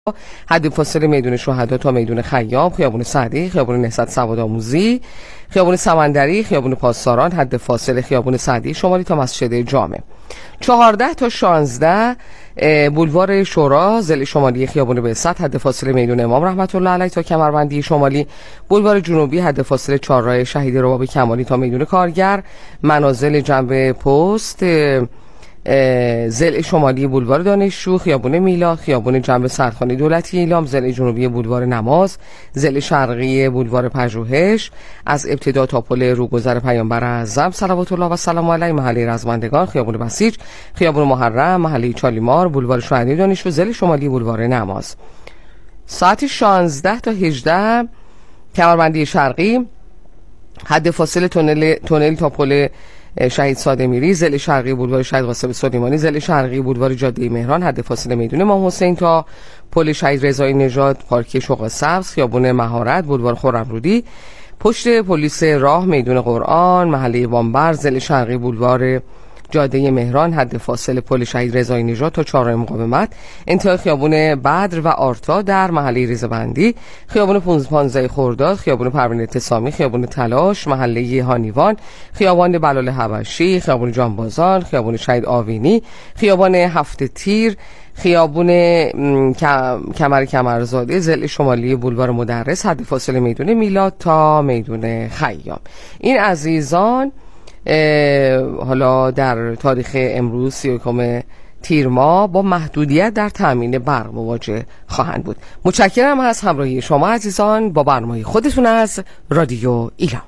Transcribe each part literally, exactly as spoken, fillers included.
حد فاصله میدون شهدا تا میدون خیام، خیابون سعدی، خیابون نهضت سوادآموزی، خیابون سمندری، خیابون پاسداران، حد فاصله خیابون سعدی شمالی تا مسجد جامع. چهارده تا شانزده بولوار شورا، ضلع شمالی خیابون بعثت، حد فاصله میدون امام رحمت الله علیه تا کمربندی شمالی. بولوار جنوبی، حد فاصله چهارراه شهید رباب کمالی تا میدون کارگر. منازل جنب پست، ضلع شمالی بولوار دانشجو، خیابون میلا، خیابون جنب سردخانه دولتی ایلام، ضلع جنوبی بولوار نماز، ضلع شرقی بولوار پژوهش، از ابتدا تا پل روگذر پیامبر اعظم صلوات الله و سلام علیه، محله رزمندگان، خیابون بسیج، خیابون محرم، محله چالیمار، بولوار شهید دانشجو، ضلع شمالی بولوار نماز. ساعت شانزده تا هجده کمربندی شرقی، حد فاصله تونل تونل تا پل شهید ساده میری، ضلع شرقی بولوار شهید قاسم سلیمانی، ضلع شرقی بولوار جاده مهران، حد فاصله میدون امام حسین تا پل شهید رضایی نژاد، پارک شوق سبز، خیابون مهارت، بولوار خرمرودی، پشت پلیس راه، میدون قرآن، محله وامبر، ضلع شرقی بولوار جاده مهران، حد فاصله پل شهید رضایی نژاد تا چهارراه مقاومت، انتهای خیابون بدر و آرتا در محله ریزه‌بندی، خیابون پانزده خرداد، خیابون پروین اتسامی، خیابون تلاش، محله هانیوان، خیابان بلال حبشی، خیابون جانبازان، خیابون شهید آوینی، خیابان هفت تیر، خیابون کمر کمرزاده، ضلع شمالی بولوار مدرس، حد فاصله میدون میلاد تا میدون خیام. این عزیزان حالا در تاریخ امروز سی و یکم تیر ماه با محدودیت در تامین برق مواجه خواهند بود. متشکرم از همراهی شما عزیزان با برنامه خودتون از رادیو ایران.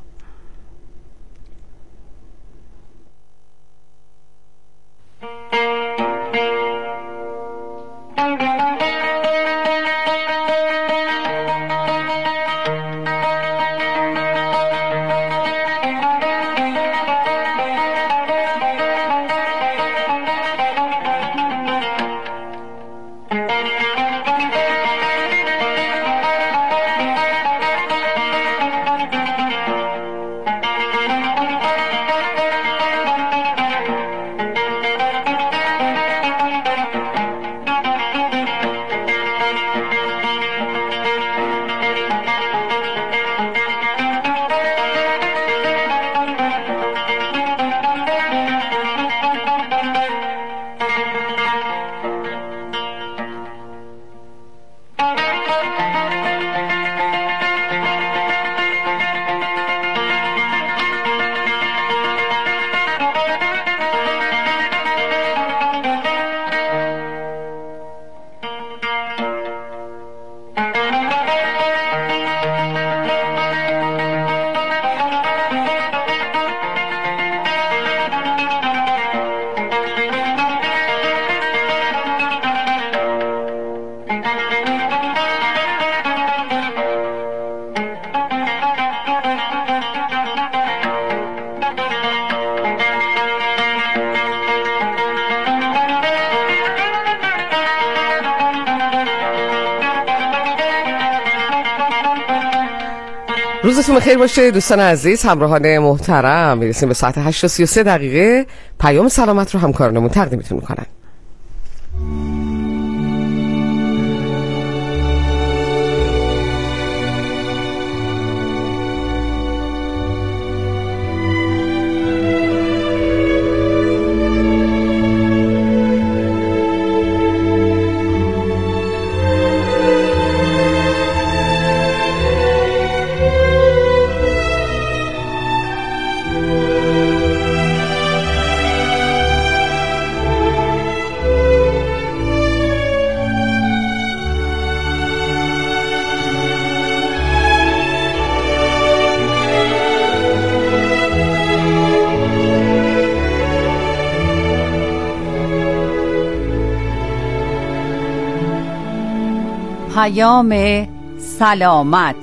روزتون بخیر باشه دوستان عزیز، همراهان محترم. میرسیم به ساعت هشت و سی و سه دقیقه. پیام سلامت رو همکارانمون تقدیمتون میکنن. پیام سلامت.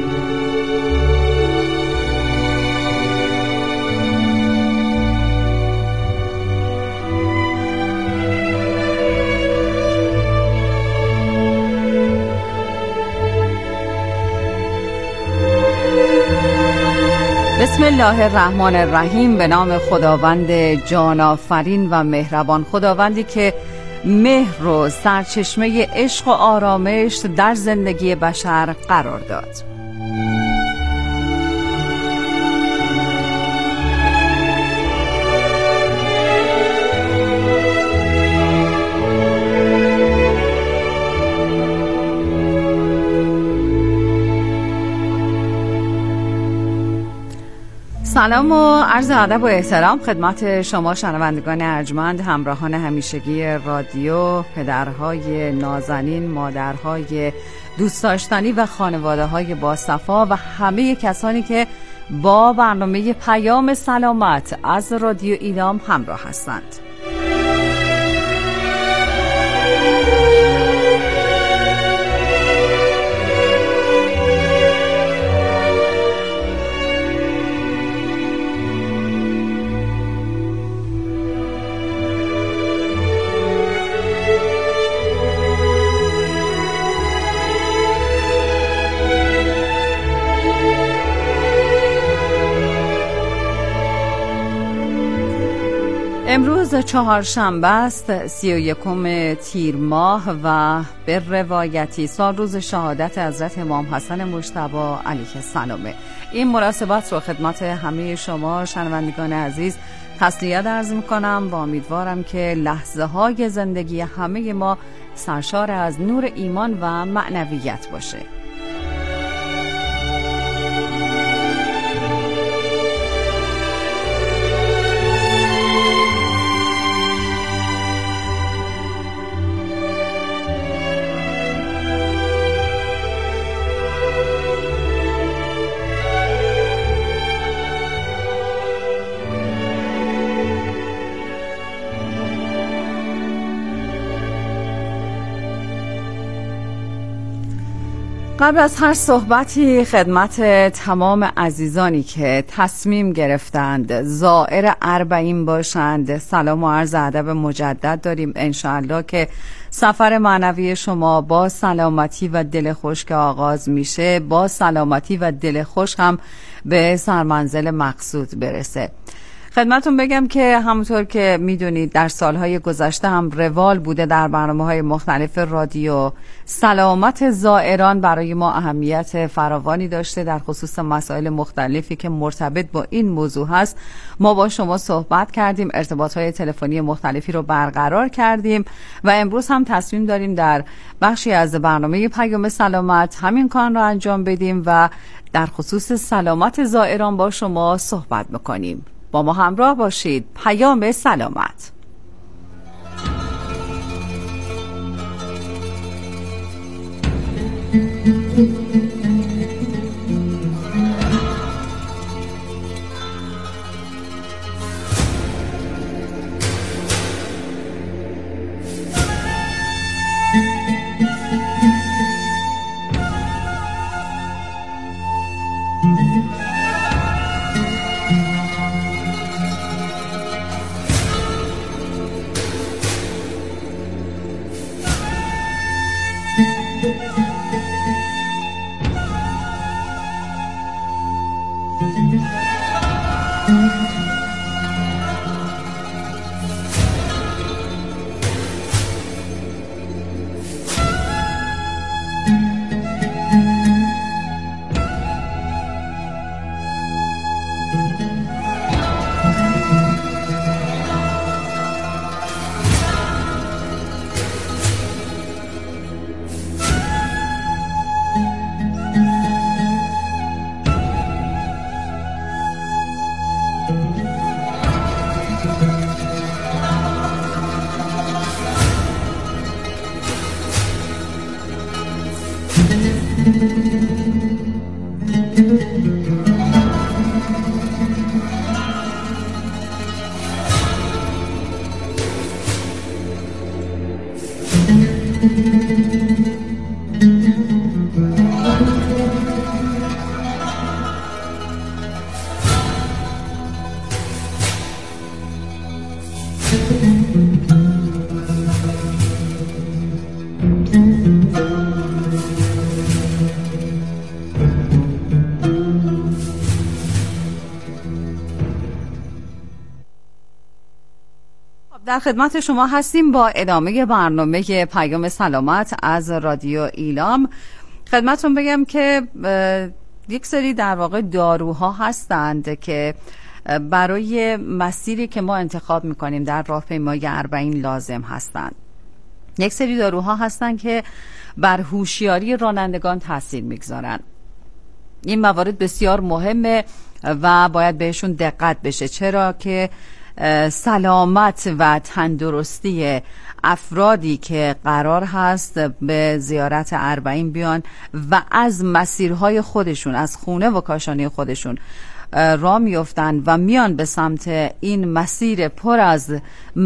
بسم الله الرحمن الرحیم. به نام خداوند جان آفرین و مهربان، خداوندی که مهر و سرچشمه عشق و آرامش در زندگی بشر قرار داد. سلام و عرض ادب و احترام خدمت شما شنوندگان ارجمند، همراهان همیشگی رادیو، پدرهای نازنین، مادرهای دوست داشتنی و خانواده‌های باصفا و همه کسانی که با برنامه پیام سلامت از رادیو ایلام همراه هستند. امروز چهارشنبه است، سی و یکم تیر ماه و به روایتی سال روز شهادت حضرت امام حسن مجتبی علیه السلامه. این مناسبت رو خدمت همه شما شنوندگان عزیز تسلیت عرض میکنم و امیدوارم که لحظه های زندگی همه ما سرشار از نور ایمان و معنویت باشه. قبل از هر صحبتی خدمت تمام عزیزانی که تصمیم گرفتند زائر اربعین باشند سلام و عرض ادب مجدد داریم. انشاءالله که سفر معنوی شما با سلامتی و دل خوش که آغاز میشه، با سلامتی و دل خوش هم به سرمنزل مقصود برسه. خدمتون بگم که همونطور که میدونید در سالهای گذشته هم روال بوده در برنامه‌های مختلف رادیو، سلامت زائران برای ما اهمیت فراوانی داشته. در خصوص مسائل مختلفی که مرتبط با این موضوع هست ما با شما صحبت کردیم، ارتباطهای تلفنی مختلفی رو برقرار کردیم و امروز هم تصمیم داریم در بخشی از برنامه پیام سلامت همین کار رو انجام بدیم و در خصوص سلامت زائران با شما صحبت می‌کنیم. با ما همراه باشید. پیام سلامت. در خدمت شما هستیم با ادامه برنامه پیام سلامت از رادیو ایلام. خدمتتون بگم که یک سری در واقع داروها هستند که برای مسیری که ما انتخاب میکنیم در راهپیمایی اربعین لازم هستند. یک سری داروها هستند که بر هوشیاری رانندگان تاثیر میگذارند. این موارد بسیار مهمه و باید بهشون دقت بشه، چرا که سلامت و تندرستی افرادی که قرار هست به زیارت اربعین بیان و از مسیرهای خودشون، از خونه و کاشانه خودشون راه میافتن و میان به سمت این مسیر پر از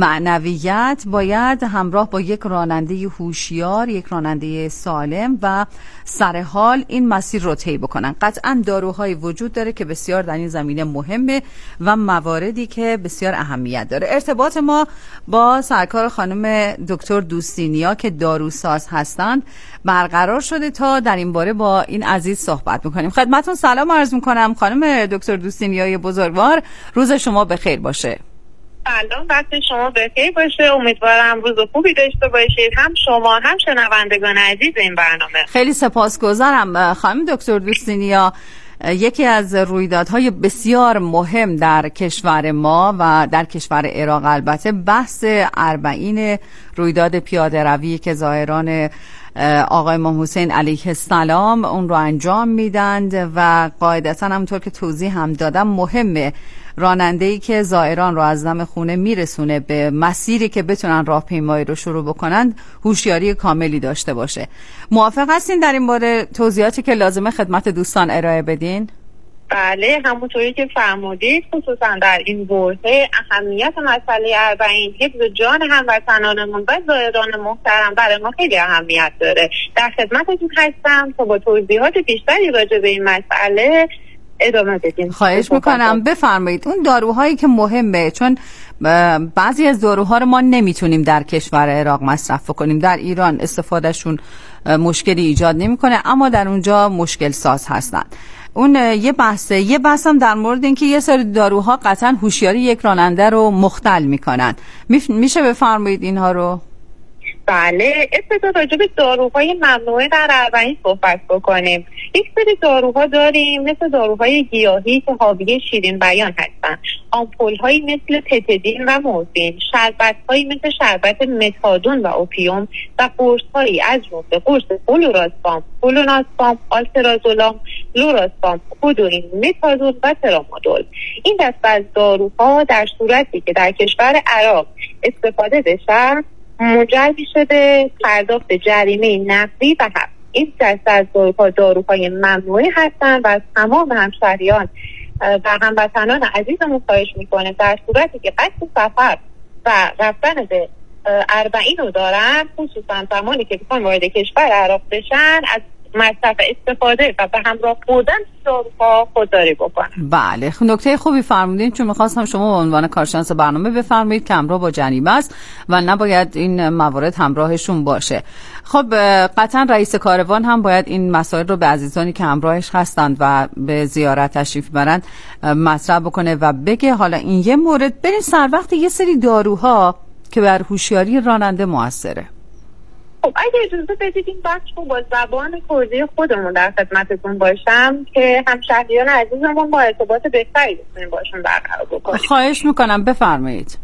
معنویت، باید همراه با یک راننده هوشیار، یک راننده سالم و سرحال این مسیر رو طی بکنن. قطعا داروهای وجود داره که بسیار در این زمینه مهمه و مواردی که بسیار اهمیت داره. ارتباط ما با سرکار خانم دکتر دوستینیا که داروساز هستند برقرار شده تا در این باره با این عزیز صحبت میکنیم. خدمتتون سلام عرض میکنم خانم دکتر دوستینیای بزرگوار، روز شما بخیر باشه. سلام، وقت شما بخیر باشه. امیدوارم روز خوبی داشته باشید، هم شما هم شنوندگان عزیز این برنامه. خیلی سپاسگزارم خانم دکتر دوستینیا. یکی از رویدادهای بسیار مهم در کشور ما و در کشور عراق البته بحث اربعین، رویداد پیاده روی که زائران آقای امام حسین علیه السلام اون رو انجام میدند و قاعدتا همونطور که توضیح هم دادم مهمه راننده‌ای که زائران رو از دم خونه میرسونه به مسیری که بتونن راهپیمایی رو شروع بکنند هوشیاری کاملی داشته باشه. موافق هستین در این باره توضیحاتی که لازمه خدمت دوستان ارائه بدین؟ بله، همونطوری که فرمودید، خصوصا در این بحث اهمیت مسئله اربعین، حفظ جان هموطنانمون و زائران محترم برای ما خیلی اهمیت داره. در خدمتتون هستم تا با توضیحات بیشتری راجع به این مسئله ادامه بدیم. خواهش میکنم بفرمایید. اون داروهایی که مهمه، چون بعضی از داروها رو ما نمیتونیم در کشور عراق مصرف کنیم، در ایران استفادهشون مشکلی ایجاد نمیکنه اما در اونجا مشکل ساز هستن. اون یه بحثه یه بحثم در مورد اینکه یه سری داروها قطعا هوشیاری یک راننده رو مختل میکنن. میشه بفرمایید اینها رو؟ بله، ابتدا راجع به داروهای ممنوعه در اربعین صحبت بکنیم. یک سری داروها داریم مثل داروهای گیاهی که حاوی شیرین بیان هستن، آمپول‌هایی مثل پتیدین و مورفین، شربت‌هایی مثل شربت متادون و اوپیوم و قرص‌هایی از جمله قرص فلوراسپام، فلوناسپام، آلترازولام، لوراسپام، کودوئین، متادون و ترامادول. این دسته از داروها در صورتی که در کشور عراق استفاده بشه منجر شده پرداخت جریمه نقدی و حبس. این دسته از داروها داروهای ممنوعه هستند و از تمام همشهریان و هموطنان عزیزمون خواهش میکنه در صورتی که قصد سفر و رفتن به اربعین رو دارن، خصوصا زمانی که بخوان وارد کشور عراق بشن، از مصرف استفاده و به همراه بردن داروها خودداری بکنن. بله، نکته خوبی فرمودین، چون میخواستم شما به عنوان کارشناس برنامه بفرمایید که همراه با جریمه است و نباید این موارد همراهشون باشه. خب قطعا رئیس کاروان هم باید این مسائل رو به عزیزانی که همراهش هستند و به زیارت تشریف برند مطرح بکنه و بگه حالا این یه مورد. بریم سر وقت یه سری داروها که بر هوشیاری راننده موثره. خب اگه اجازه بدید این بخش رو با زبان کردی خودمون در خدمتتون باشم که همشهریان عزیزمون با ارتباط بهتری بتونیم باشون برقرار بکنیم. خواهش میکنم بفرمایید.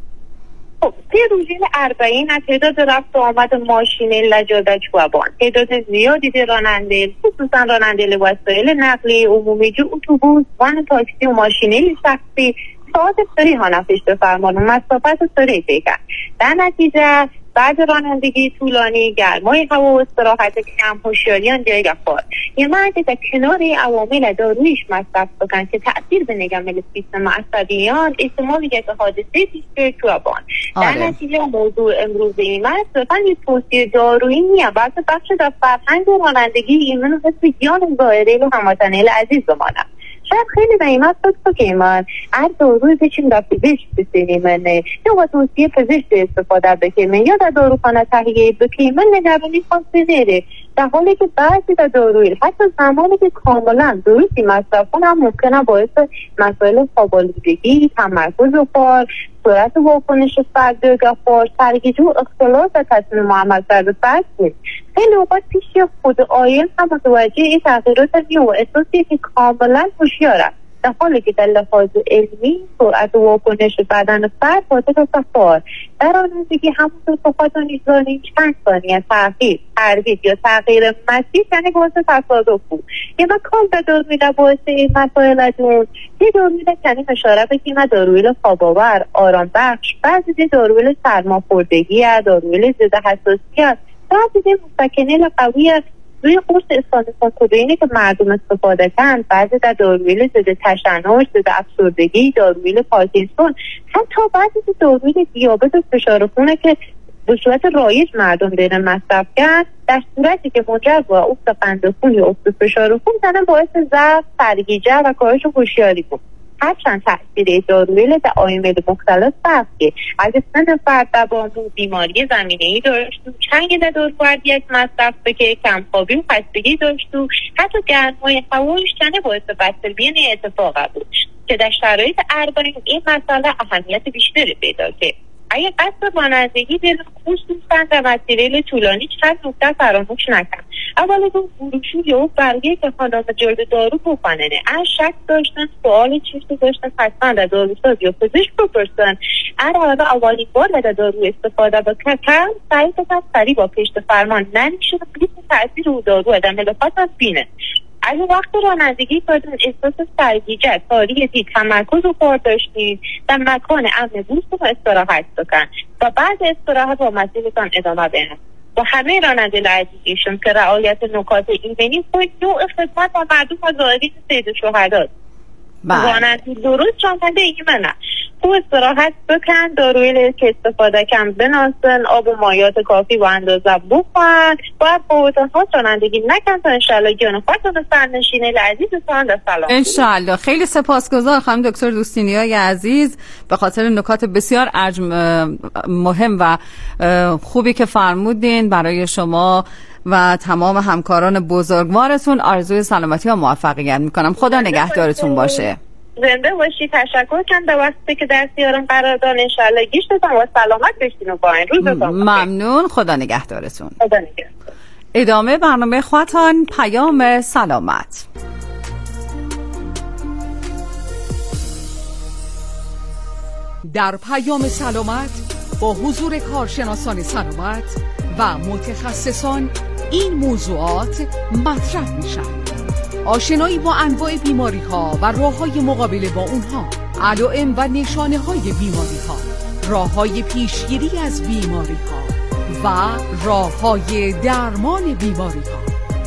خب طی روزی اربعین از تعداد رفت و آمد ماشین لجادت چوبان، تعداد زیادی راننده، خصوصا راننده وسایل نقلیه عمومی، اتوبوس، وان، تاکسی و ماشینی شخصی ساعت سری ها نفش به فرمان و مسافت سری پیکن. در نتیجه بعد رانندگی طولانی، گرمای هوا و استراحت کم، هوشیاریان جای رفتار، یه مرد در کنار عوامل دارویش مصرف بکن که تأثیر به نگمل سیستم عصبیان، احتمالی که حادثه پیش چوبان. در نتیجه موضوع امروز این مرد صرفا یه توصیه دارویی نیه، بلکه بخش در فرهنگ رانندگی ایمن و حس جان زائرین و هموطنان عزیز بمانم. شاید خیلی قیمت داد که من هر داروی بچیم در پزشک بسیریمنه یا با توصیه پزشک استفاده بکنیم یا در داروخانه تهیه بکنیم، نگرانی خاصی نیره. در حالی که بعضی از دارویی حتی زمانی که کاملا درستی مصرف کنم ممکنه باعث مسائل خواب‌آلودگی، تمرکز و کار، سرعت واکنش فرد و کار، سرگیجه و اختلال در تصمیم عملکرد فرد نیست. خیلی اوقات پیش خود آیل هم متوجه این تغییرات میشه و احساسیه که کاملا هوشیاره، در حالی که در لحاظ علمی سرعت واکنش بدن فرد واسه کار در رانندگی همونطور که خودتون می‌دونید چند ثانیه تأخیر، تردید یا تغییر مسیر یعنی باعث تصادف بود. یه مکان به دور میده باعث این مسائل دون یه دور میده کنیم اشاره بگیم دارویل خواب‌آور، آرام بخش، بعضی دارویل سرماخوردگی، دارویل ضد حساسیت، بعضی مسکنین قوی روی قرص استانفاکودینی که مردم استفاده کردن، بعضی در دارویل ضد تشنج، ضد افسردگی، دارویل پارکینسون، حتی بعضی دارویل دیابت و فشار خون که به صورت رایج مردم دارن مصرف کردن، در صورتی که منجر به افت قند خون یا افت فشار خون زنن باعث ضعف، سرگیجه و کاهش هوشیاری بود. هرچند تأثیر دارویل در عوامل مختلف فرقه. اگه سن فرد دوامون بیماری زمینه‌ای داشت، چنگ در دور یک مصرف که کمخوابی و خستگی داشت، حتی گرمای هوایش چنه باعث بستربین اتفاق بود که در شرایط اربعین این مسئله اهمیت بیشتری پیدا کرد. اگه قصد رانندگی دارید خصوصا در مسیر طولانی چند نکته فراموش نکن. اولا دو بروشور یا برگه که خانم جلد دارو بخوننه از شک داشتن سوال چیزی داشتن حتما در داروساز یا پزشک بپرسن. ار حالا اولین بار در دارو استفاده بکنن سعی کنن سریع با پشت فرمان نمیشه بلیت تاثیر رو دارو در ملافات از بینه. اگه وقت رانندگی کردن احساس سرگیجه، تاریکی، تمرکز و کار داشتید در مکان امن بوست و استراحت بکن و بعد استراحت با مسیرتان ادامه بدن. با همه راننده عزیزیشون که رعایت نکات ایمنی خود نوع خدمت و مردم و زائرین سید شهداست. راننده درست راننده ایمنه. خوب استراحت بکن، دارویی که استفاده کم بناسن، آب و مایات کافی و اندازه بخورن، باید قوتان ها رانندگی نکن تا انشالله جان خودتون سرنشینه لعزیزتان در سلام. انشالله. خیلی سپاسگزار خانم دکتر دوستینیای عزیز به خاطر نکات بسیار مهم و خوبی که فرمودین. برای شما و تمام همکاران بزرگوارتون آرزوی سلامتی و موفقیت میکنم. خدا نگهدارتون باشه. زنده باشی. تشکر کنم به وقتی که در سیارم قرار دان انشالله گیشتتون و سلامت بشین و با این روزتون. ممنون. خدا نگهدارتون. خدا نگهدار. ادامه برنامه خودتان پیام سلامت. در پیام سلامت با حضور کارشناسان سلامت و متخصصان این موضوعات مطرح میشن. آشنایی با انواع بیماری ها و راه های مقابله با اونها، علائم و نشانه های بیماری ها، راه های پیشگیری از بیماری ها و راه های درمان بیماری ها.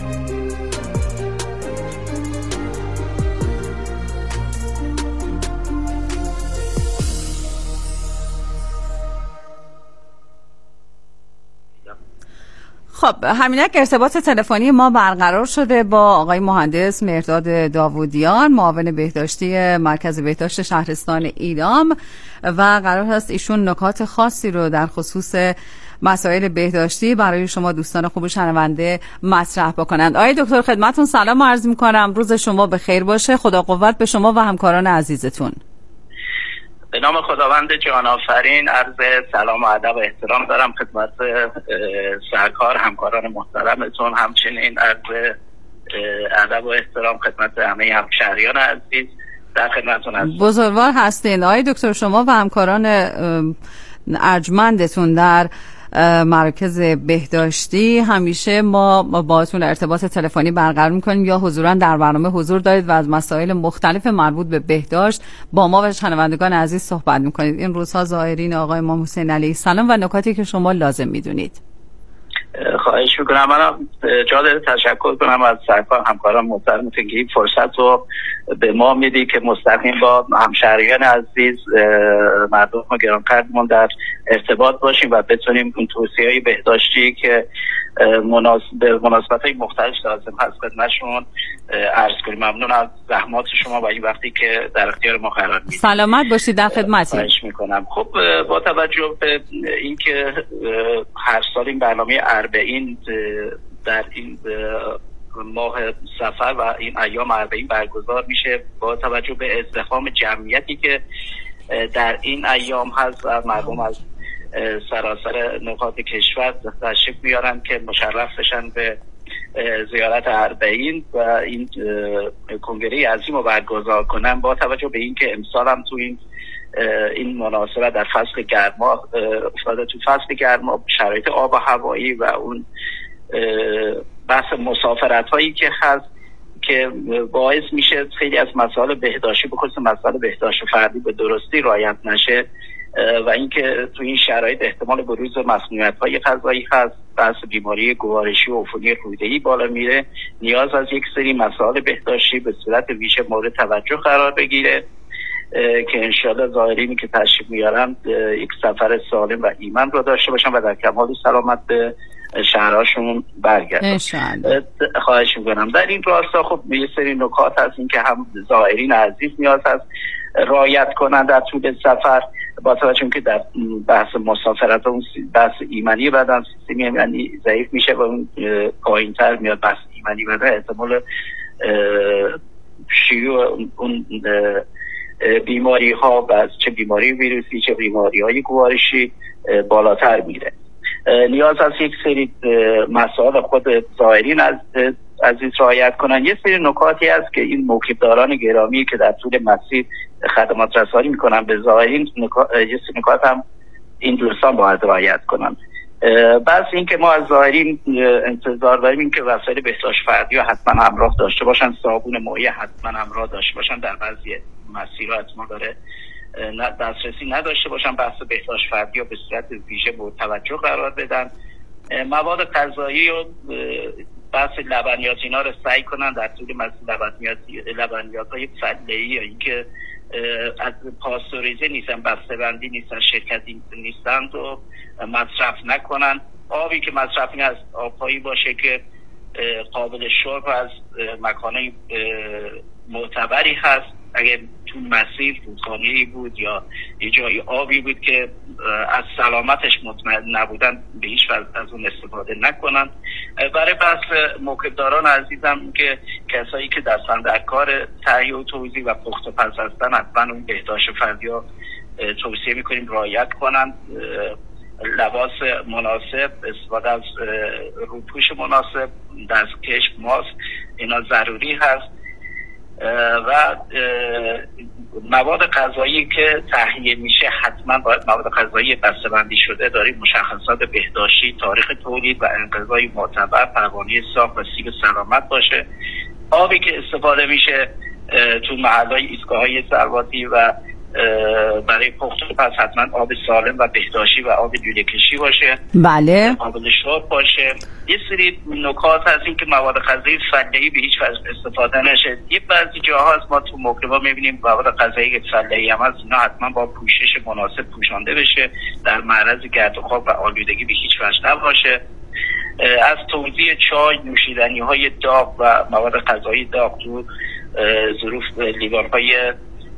خب همینک ارتباط تلفنی ما برقرار شده با آقای مهندس مهرداد داوودیان، معاون بهداشتی مرکز بهداشت شهرستان ایدام و قرار هست ایشون نکات خاصی رو در خصوص مسائل بهداشتی برای شما دوستان خوب شنونده مطرح بکنند. آقای دکتر خدمتتون سلام عرض می‌کنم. روز شما بخیر باشه. خدا قوت به شما و همکاران عزیزتون. به نام خداوند جهان آفرین عرض سلام و ادب و احترام دارم خدمت سرکار همکاران محترمتون، همچنین عرض ادب و احترام خدمت همه همشهریان عزیز در خدمتتون هستم. بزرگوار هستین آقای دکتر. شما و همکاران ارجمندتون در مرکز بهداشتی همیشه ما باهاتون ارتباط تلفنی برقرار می‌کنیم یا حضوراً در برنامه حضور دارید و از مسائل مختلف مربوط به بهداشت با ما و شنوندگان عزیز صحبت می‌کنید. این روزها زائرین آقای امام حسین علیه السلام و نکاتی که شما لازم می‌دونید. خواهش میکنم. من جا داره تشکر کنم از سرکار همکاران محترمتون که این فرصت رو به ما میدی که مستقیم با همشهریان عزیز مردم گرانقدرمون در ارتباط باشیم و بتونیم اون توصیه‌های بهداشتی که به مناسبت‌های مختلف لازم هست خدمتشون عرض کنیم. ممنون از زحمات شما و این وقتی که در اختیار ما قرار میدید. سلامت باشید. در خدمتیم. خواهش میکنم. خب با توجه به اینکه هر سال این برنامه اربعین در این ماه سفر و این ایام اربعین برگزار میشه. با توجه به ازدحام جمعیتی که در این ایام هست و مردم از سراسر نقاط کشور تشریف میارن که مشرف بشن به زیارت اربعین و این کنگره عظیم رو برگزار کنن. با توجه به اینکه امسال هم تو این این مناسبت در فصل گرما افتاده، تو فصل گرما شرایط آب و هوایی و اون بحث مسافرت هایی که هست که باعث میشه خیلی از مسائل بهداشتی به خصوص مسائل بهداشت فردی به درستی رعایت نشه و اینکه تو این شرایط احتمال بروز مسمومیت‌های غذایی هست، بحث بیماری گوارشی و عفونی روده‌ای بالا میره، نیاز از یک سری مسائل بهداشتی به صورت ویژه مورد توجه قرار بگیره که انشاءالله زائرینی که تشریف میارن یک سفر سالم و ایمن رو داشته باشن و در کمال سلامت به شهرهاشون برگردن انشاءالله. خواهش میکنم. در این راستا خب یه سری نکات هست این که هم زائرین عزیز نیاز هست رعایت کنن در طول سفر، با توجه که در بحث مسافرت اون بحث ایمنی بدن، سیستم ایمنی ضعیف میشه و اون پایین‌تر میاد، بحث ایمنی بدن احتمال شیوع اون بیماری ها و چه بیماری ویروسی چه بیماری های گوارشی بالاتر میره. نیاز از یک سری مسائل خود زائرین از عزیز رعایت کنن. یه سری نکاتی هست که این موکبداران گرامی که در طول مسیر خدمات رسانی میکنن به زائرین، یه سری نکات هم این دوستان باید رعایت کنن. بس این که ما از زائرین انتظار داریم این که وسایل بهداشت فردی حتما همراه داشته باشن، صابون مایع حتما همراه داشته باشن، در بعضی مسیرها حتما داره دسترسی نداشته باشن، بحث بهداشت فردی رو به صورت ویژه مورد توجه قرار بدن. مواد غذایی و بحث لبنیات اینا رو سعی کنن در طول مسیر لبنیات لبنیات های فله‌ای یا اینکه از پاستوریزه نیستن، بسته‌بندی نیستن، شرکتی نیستن و مصرف نکنن. آبی که مصرفی از آبهایی باشه که قابل شرب از مکانهای معتبری هست. اگه تو مسیر رودخانه‌ای بود یا یه جایی آبی بود که از سلامتش مطمئن نبودن به هیچ وجه از اون استفاده نکنن. برای بحث موکبداران عزیزم که کسایی که دستن در کار تهیه و توزیع و پخت و پز هستن حتما اون بهداشت فردی ها توصیه میکنیم رعایت کنن. لباس مناسب، استفاده از روپوش مناسب، دستکش، ماسک اینا ضروری هست و مواد غذایی که تهیه میشه حتما باید مواد غذایی بسته‌بندی شده داریم، مشخصات بهداشتی، تاریخ تولید و انقضای معتبر، پروانه ساخت و سیب سلامت باشه. آبی که استفاده میشه تو محلهای ایستگاه‌های ضرباطی و برای پخت و پز حتما آب سالم و بهداشتی و آب لوله کشی باشه، بله، قابل شرب باشه. یه سری نکات هست این که مواد غذایی فله‌ای به هیچ وجه استفاده نشه. یه بعضی جاها هست ما تو موکبا میبینیم مواد غذایی فله‌ای هم هست، اینا حتما با پوشش مناسب پوشانده بشه، در معرض گرد و خاک و آلودگی به هیچ وجه نباشه. از توزیع چای، نوشیدنی های داغ و مواد غذایی داغ تو ظروف لیوان های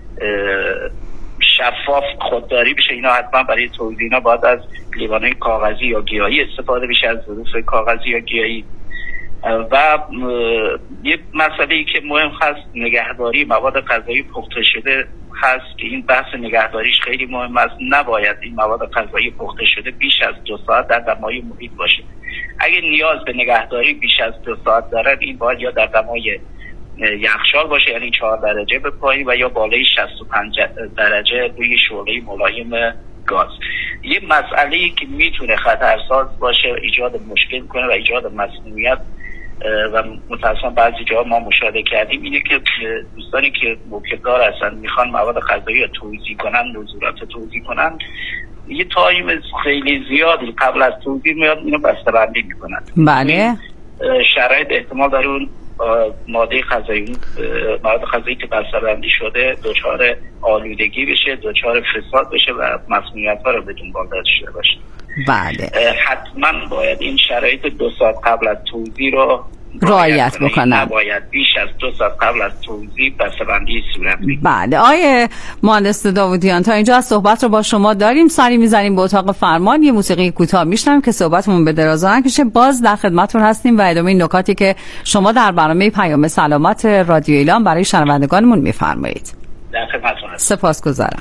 شفاف خودداری بشه. اینا حتما برای توزیع اینا باید از لیوان‌های کاغذی یا گیاهی استفاده بشه، از ظروف کاغذی یا گیاهی. و یک مسئله‌ای که مهم هست نگهداری مواد غذایی پخته شده هست که این بحث نگهداریش خیلی مهم است. نباید این مواد غذایی پخته شده بیش از دو ساعت در دمای محیط باشه. اگه نیاز به نگهداری بیش از دو ساعت داره این باید یا در دمای یخچال باشه، یعنی چهار درجه به پایین، و یا بالای شصت و پنج درجه روی شعله ملایم گاز. یه مسئله‌ای که میتونه خطرساز باشه، ایجاد مشکل کنه و ایجاد مسمومیت و متأسفانه بعضی جاها ما مشاهده کردیم اینه که دوستانی که موکبدار هستن میخوان مواد غذایی رو توزیع کنن، نزولات توزیع کنن، یه تایم خیلی زیادی قبل از توزیع میاد اینو بسته‌بندی میکنن. بله، شرایط احتمال داره اون ماده غذایی مواد غذایی که بسته‌بندی شده دچار آلودگی بشه، دچار فساد بشه و مسمومیت‌ها رو به دنبال داشته باشه. بله، حتما باید این شرایط دو ساعت قبل از توزیع رو رعایت بکنن. نباید بیش از دو ساعت قبل از توزیع بسته‌بندی صورت بگیرد. بله آیه مهندس داودیان، تا اینجا از صحبت رو با شما داریم، سری میزنیم به اتاق فرمان، یه موسیقی کوتاه میشنویم که صحبتمون به درازا نکشه. باز در خدمتتون هستیم و ادامه این نکاتی که شما در برنامه پیام سلامت رادیو ایلام برای شنوندگانمون میفرمایید. در خدمتتون هستم. سپاسگزارم.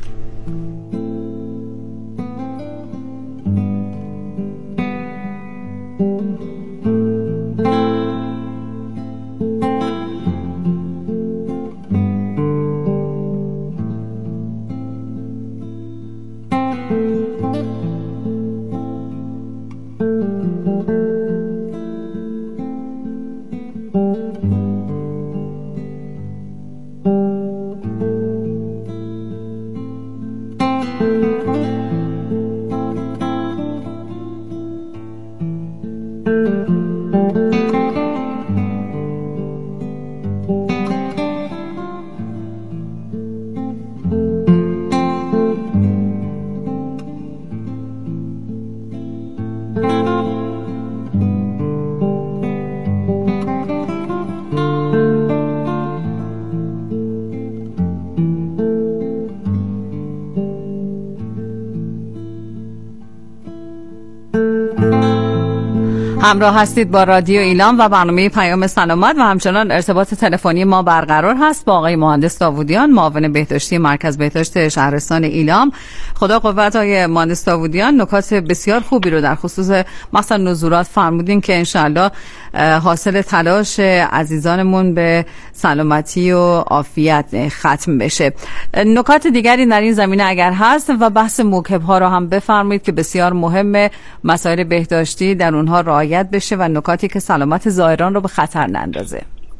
همراه هستید با رادیو ایلام و برنامه پیام سلامت و همچنان ارتباط تلفنی ما برقرار هست با آقای مهندس داودیان، معاون بهداشتی مرکز بهداشت شهرستان ایلام. خدا قوت آقای مهندس داودیان، نکات بسیار خوبی رو در خصوص مثلا نزولات فرمودین که انشالله حاصل تلاش عزیزانمون به سلامتی و عافیت ختم بشه. نکات دیگری در این زمینه اگر هست و بحث موکب ها رو هم بفرمایید که بسیار مهمه مسائل بهداشتی در اونها رعایت بشه و نکاتی که سلامت زائران رو به خطر نندازه.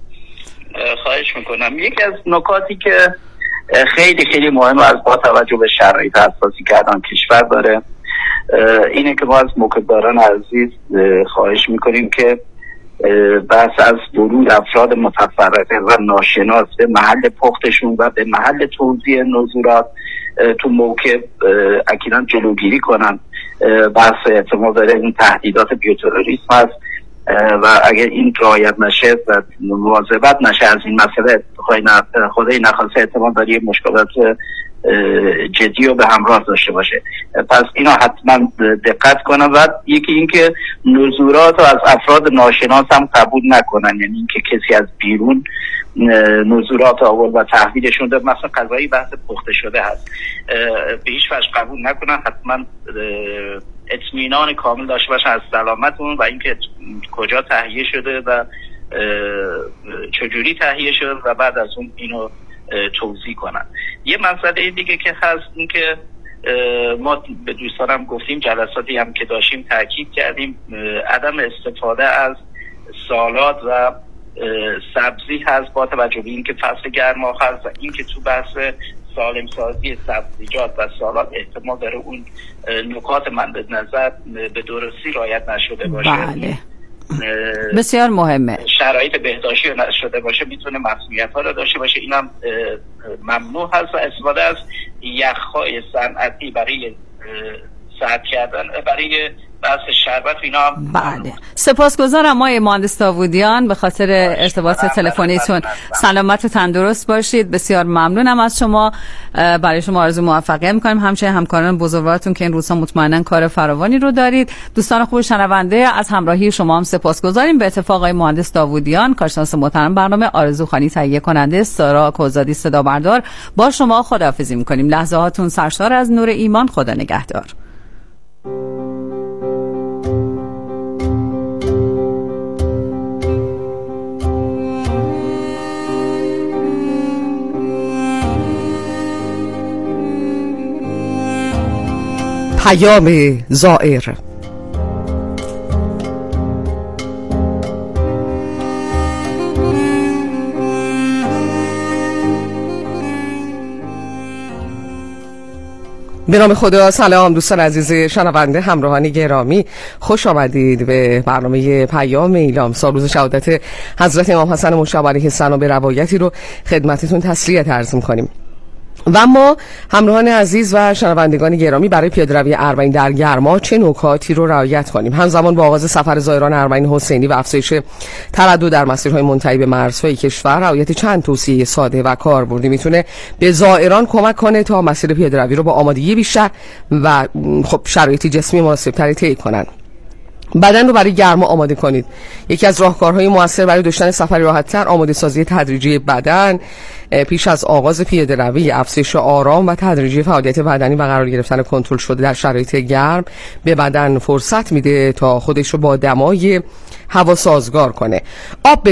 خواهش میکنم. یکی از نکاتی که خیلی خیلی مهم از با توجه به شرایط اساسی که الان کشور داره اینه که ما از موکبداران عزیز خواهش میکنیم که بحث از ورود افراد متفرقه و ناشناس به محل پختشون و به محل توزیع نزولات تو موکب اکیداً جلوگیری کنن. بحث احتمال داره این تهدیدات بیوتروریسم هست و اگر این رعایت نشه و مواظبت نشه از این مسئله خدای نخواسته احتمال داره مشکلات جدی رو به همراه داشته باشه. پس اینا حتما دقت کنن و یکی این که نزولات رو از افراد ناشناس هم قبول نکنن، یعنی این که کسی از بیرون نزولات آورد و تحویلشون داد، مثلا غذایی بحث پخته شده هست، به هیچ وجه قبول نکنن. حتما اطمینان کامل داشته باشن از سلامتون و اینکه کجا تهیه شده و چجوری تهیه شده و بعد از اون اینو توزیع کنن. یه مسئله دیگه که هست این که ما به دوستانم گفتیم، جلساتی هم که داشتیم تاکید کردیم، عدم استفاده از سالاد و سبزی هست با توجه به اینکه فصل گرما هست و اینکه تو بحث سالم سازی سبزیجات و سالاد احتمال داره اون نکات من به نظر به درستی رعایت نشده باشه. بله. بسیار مهمه. شرایط بهداشتی نشده باشه، میتونه مسئولیت ها رو داشته باشه. اینم ممنوع هست و استفاده از یخ‌های صنعتی برای سرد کردن برای بحث شربت و اینا. بله. سپاسگزارم آقای مهندس داودیان به خاطر ارتباط تلفنیتون. سلامت و تندرست باشید. بسیار ممنونم از شما. برای شما آرزو موفقیت می‌کنیم. همچنین همکاران بزرگوارتون که این روزها مطمئنا کار فراوانی رو دارید. دوستان خوب شنونده، از همراهی شما هم سپاسگزاریم. به اتفاق آقای مهندس داودیان، کارشناس محترم برنامه، آرزو خانی تهیه کننده، سارا کوزادی صدا بردار، با شما خداحافظی می‌کنیم. لحظه هاتون سرشار از نور ایمان. خدا نگهدار. پیام زائر. به نام خدا. سلام دوستان عزیز شنونده، همراهان گرامی، خوش آمدید به برنامه پیام ایلام. سالروز شهادت حضرت امام حسن مجتبی علیه السلام به روایتی رو خدمتتون تسلیت عرض می‌کنیم. و اما همراهان عزیز و شنوندگان گرامی، برای پیاده‌روی اربعین در گرما چه نکاتی رو رعایت کنیم؟ همزمان با آغاز سفر زائران اربعین حسینی و افزایش تردد در مسیرهای منتهی به مرزهای کشور، رعایت چند توصیه ساده و کاربردی میتونه به زائران کمک کنه تا مسیر پیاده‌روی رو با آمادگی بیشتر و خب شرایط جسمی مناسب‌تری طی کنن. بدن رو برای گرما آماده کنید. یکی از راهکارهای موثر برای داشتن سفری راحت‌تر، آماده سازی تدریجی بدن پیش از آغاز پیاده‌روی، افزایش آرام و تدریجی فعالیت بدنی و قرار گرفتن کنترل شده در شرایط گرم به بدن فرصت میده تا خودش رو با دمای هوا سازگار کنه. آب